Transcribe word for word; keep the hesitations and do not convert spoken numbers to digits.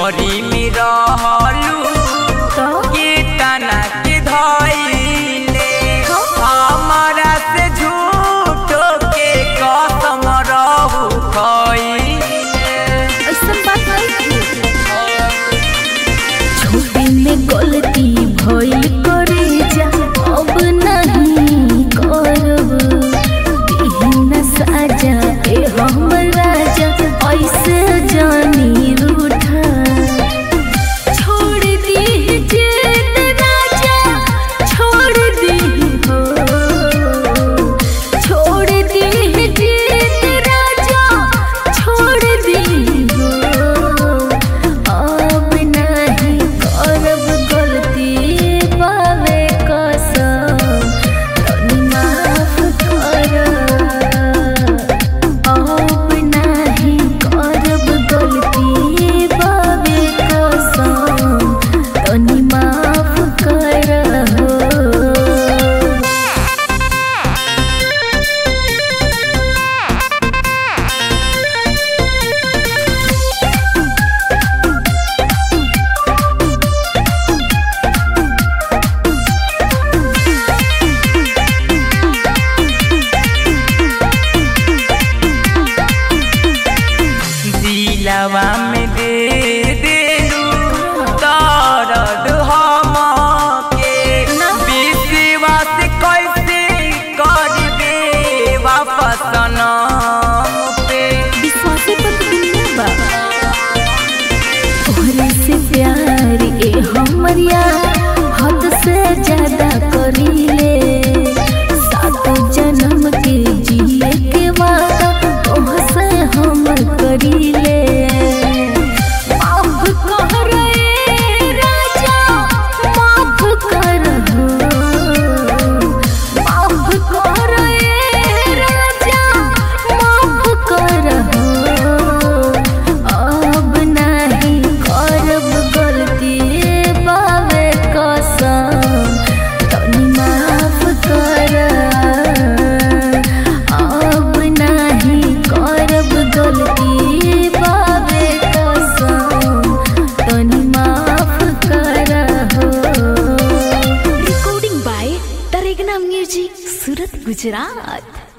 मेहरी में रहलू के तना के धइले हमारा से झूठो के कसम रहू खइले। ऐसन बात नहीं छोटी में गलती भइल करे जा अब नहीं करब बिना साजा ए हम राजा ऐसे जानी रूठा छोड़ दी जिद राजा छोड़ दी हो छोड़ दी जिद राजा छोड़ दी हो अब नहीं करब गलती बावे कसम तनी माफ कर अब नहीं करब गलती बावे कसम तनी माफ कर हो। दिलवा में दे देलू दर्द हमके विश्वास कैसे करबे वापस सनम पे। विश्वास पर दुनिया बा तोहरे से प्यार ए हमरिया हद से ज्यादा करीले सातो जन्म के जिए के वादा तोहसे हम करीले। माफ कर ए राजा माफ कर हो माफ कर ए राजा माफ कर हो अब नहीं करब गलती बावे कसम तनी माफ कर अब नहीं करब गलती बावे कसम तनी माफ कर हो। Recording by Taregna music Surat Gujarat.